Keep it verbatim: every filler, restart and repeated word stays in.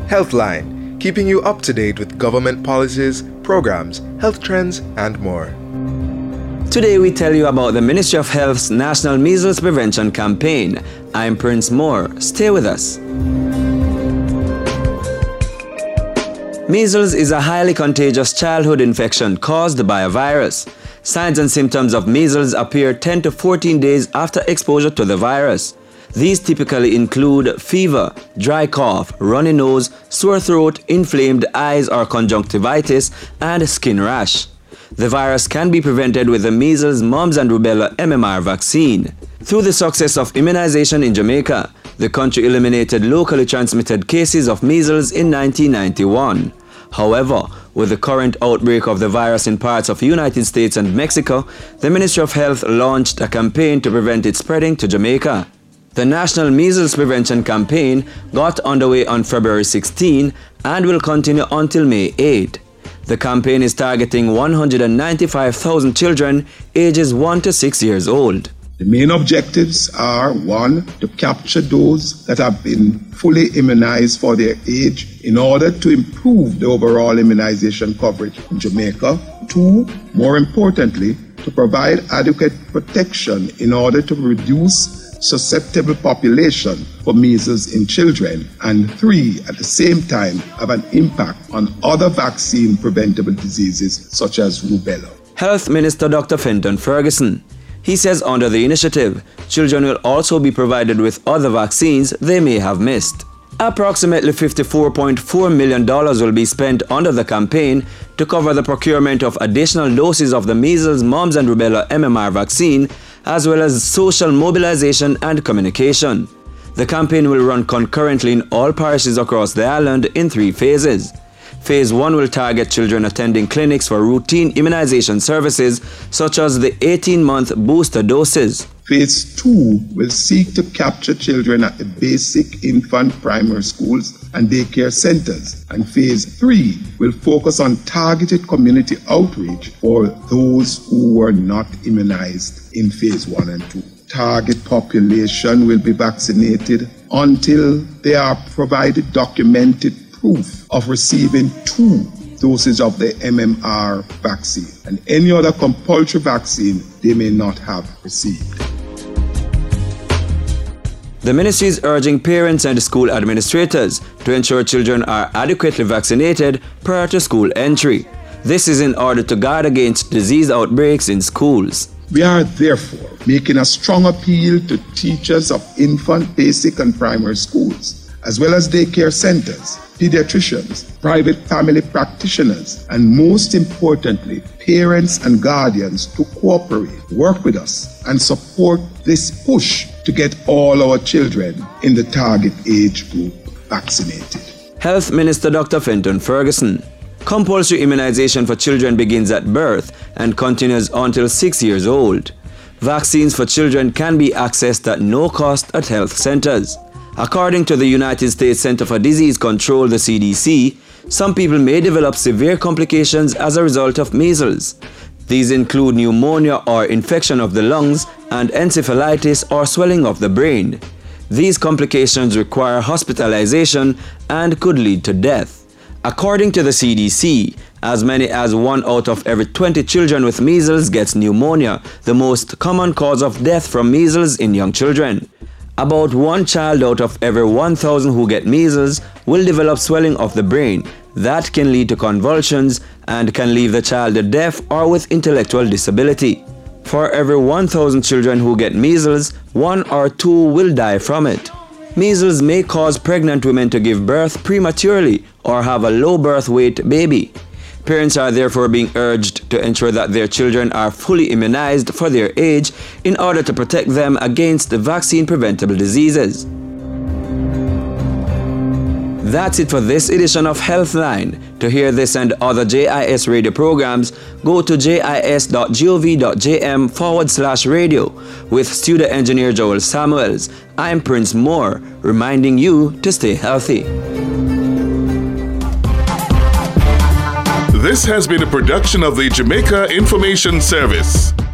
Healthline, keeping you up to date with government policies, programs, health trends, and more. Today we tell you about the Ministry of Health's National Measles Prevention Campaign. I'm Prince Moore. Stay with us. Measles is a highly contagious childhood infection caused by a virus. Signs and symptoms of measles appear ten to fourteen days after exposure to the virus. These typically include fever, dry cough, runny nose, sore throat, inflamed eyes or conjunctivitis, and skin rash. The virus can be prevented with the measles, mumps, and rubella M M R vaccine. Through the success of immunization in Jamaica, the country eliminated locally transmitted cases of measles in nineteen ninety-one. However, with the current outbreak of the virus in parts of the United States and Mexico, the Ministry of Health launched a campaign to prevent it spreading to Jamaica. The National Measles Prevention Campaign got underway on February sixteenth and will continue until May eighth. The campaign is targeting one hundred ninety-five thousand children ages one to six years old. The main objectives are, one, to capture those that have been fully immunized for their age in order to improve the overall immunization coverage in Jamaica. Two, more importantly, to provide adequate protection in order to reduce susceptible population for measles in children, and three, at the same time, have an impact on other vaccine-preventable diseases such as rubella. Health Minister Doctor Fenton Ferguson. He says under the initiative, children will also be provided with other vaccines they may have missed. Approximately fifty-four point four million dollars will be spent under the campaign to cover the procurement of additional doses of the measles, mumps, and rubella M M R vaccine, as well as social mobilization and communication. The campaign will run concurrently in all parishes across the island in three phases. Phase one will target children attending clinics for routine immunization services, such as the eighteen-month booster doses. Phase two will seek to capture children at the basic infant primary schools and daycare centers. And phase three will focus on targeted community outreach for those who were not immunized in phase one and two. Target population will be vaccinated until they are provided documented proof of receiving two doses of the M M R vaccine and any other compulsory vaccine they may not have received. The ministry is urging parents and school administrators to ensure children are adequately vaccinated prior to school entry. This is in order to guard against disease outbreaks in schools. We are therefore making a strong appeal to teachers of infant, basic, and primary schools, as well as daycare centers, pediatricians, private family practitioners, and most importantly, parents and guardians to cooperate, work with us, and support this push to get all our children in the target age group vaccinated. Health Minister Doctor Fenton Ferguson. Compulsory immunization for children begins at birth and continues until six years old. Vaccines for children can be accessed at no cost at health centers. According to the United States Center for Disease Control, the C D C, some people may develop severe complications as a result of measles. These include pneumonia or infection of the lungs and encephalitis or swelling of the brain. These complications require hospitalization and could lead to death. According to the C D C, as many as one out of every twenty children with measles gets pneumonia, the most common cause of death from measles in young children. About one child out of every one thousand who get measles will develop swelling of the brain. That can lead to convulsions and can leave the child deaf or with intellectual disability. For every one thousand children who get measles, one or two will die from it. Measles may cause pregnant women to give birth prematurely or have a low birth weight baby. Parents are therefore being urged to ensure that their children are fully immunized for their age in order to protect them against vaccine-preventable diseases. That's it for this edition of Healthline. To hear this and other J I S radio programs, go to jis.gov.jm forward slash radio. With studio engineer Joel Samuels, I'm Prince Moore, reminding you to stay healthy. This has been a production of the Jamaica Information Service.